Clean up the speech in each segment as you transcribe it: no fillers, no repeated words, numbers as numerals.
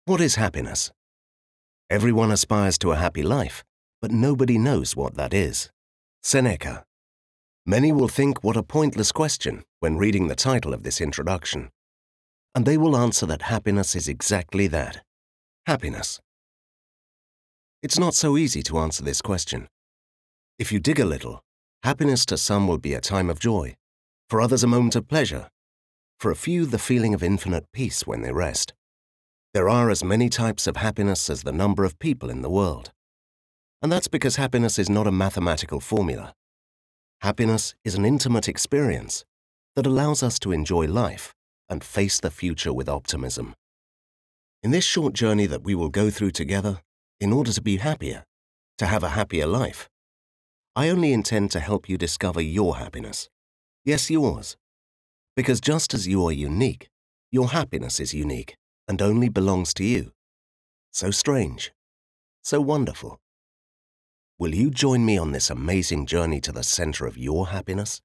What is happiness? Everyone aspires to a happy life, but nobody knows what that is. Seneca. Many will think what a pointless question when reading the title of this introduction. And they will answer that happiness is exactly that. Happiness. It's not so easy to answer this question. If you dig a little, happiness to some will be a time of joy, for others a moment of pleasure, for a few the feeling of infinite peace when they rest. There are as many types of happiness as the number of people in the world. And that's because happiness is not a mathematical formula. Happiness is an intimate experience that allows us to enjoy life and face the future with optimism. In this short journey that we will go through together, in order to be happier, to have a happier life, I only intend to help you discover your happiness. Yes, yours. Because just as you are unique, your happiness is unique and only belongs to you. So strange. So wonderful. Will you join me on this amazing journey to the center of your happiness?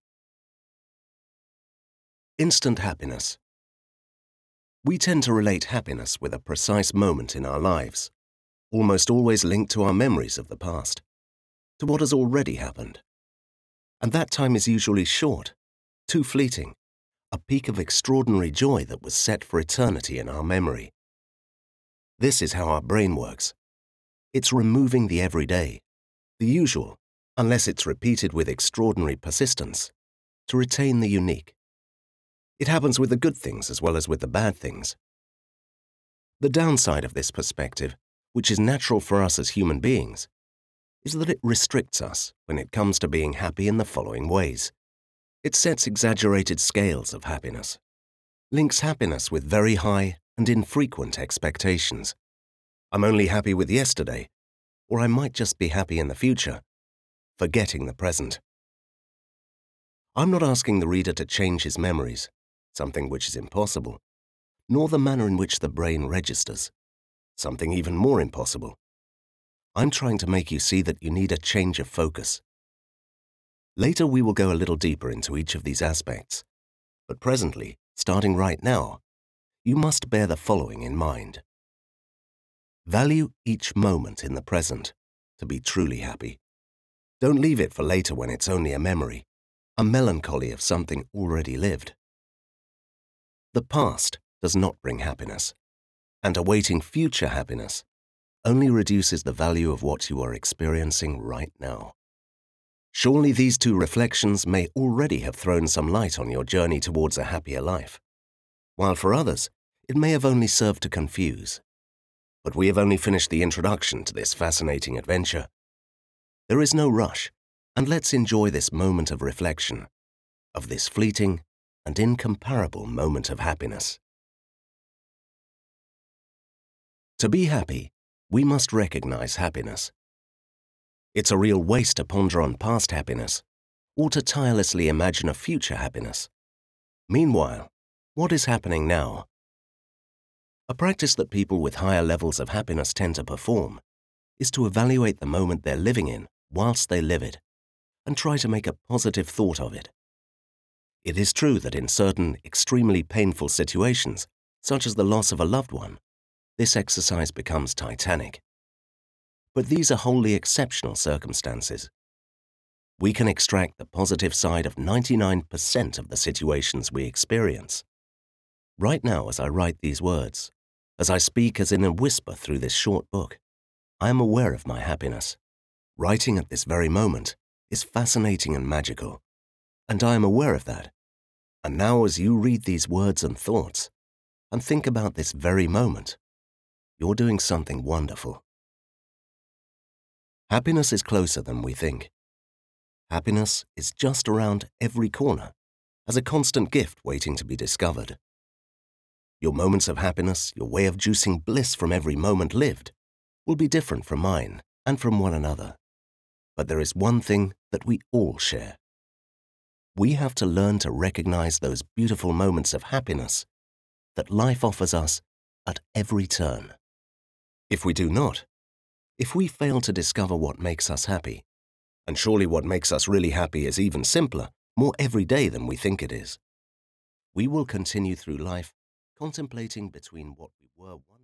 Instant happiness. We tend to relate happiness with a precise moment in our lives, almost always linked to our memories of the past, to what has already happened. And that time is usually short, too fleeting, a peak of extraordinary joy that was set for eternity in our memory. This is how our brain works. It's removing the everyday, the usual, unless it's repeated with extraordinary persistence, to retain the unique. It happens with the good things as well as with the bad things. The downside of this perspective, which is natural for us as human beings, is that it restricts us when it comes to being happy in the following ways. It sets exaggerated scales of happiness, links happiness with very high and infrequent expectations. I'm only happy with yesterday, or I might just be happy in the future, forgetting the present. I'm not asking the reader to change his memories, something which is impossible, nor the manner in which the brain registers, something even more impossible. I'm trying to make you see that you need a change of focus. Later we will go a little deeper into each of these aspects, but presently, starting right now, you must bear the following in mind. Value each moment in the present to be truly happy. Don't leave it for later when it's only a memory, a melancholy of something already lived. The past does not bring happiness, and awaiting future happiness only reduces the value of what you are experiencing right now. Surely these two reflections may already have thrown some light on your journey towards a happier life, while for others, it may have only served to confuse. But we have only finished the introduction to this fascinating adventure. There is no rush, and let's enjoy this moment of reflection, of this fleeting and incomparable moment of happiness. To be happy, we must recognize happiness. It's a real waste to ponder on past happiness, or to tirelessly imagine a future happiness. Meanwhile, what is happening now? A practice that people with higher levels of happiness tend to perform is to evaluate the moment they're living in whilst they live it, and try to make a positive thought of it. It is true that in certain extremely painful situations, such as the loss of a loved one, this exercise becomes titanic. But these are wholly exceptional circumstances. We can extract the positive side of 99% of the situations we experience. Right now, as I write these words, as I speak as in a whisper through this short book, I am aware of my happiness. Writing at this very moment is fascinating and magical, and I am aware of that. And now as you read these words and thoughts, and think about this very moment, you're doing something wonderful. Happiness is closer than we think. Happiness is just around every corner, as a constant gift waiting to be discovered. Your moments of happiness, your way of juicing bliss from every moment lived, will be different from mine and from one another. But there is one thing that we all share. We have to learn to recognize those beautiful moments of happiness that life offers us at every turn. If we do not, if we fail to discover what makes us happy, and surely what makes us really happy is even simpler, more everyday than we think it is, we will continue through life contemplating between what we were once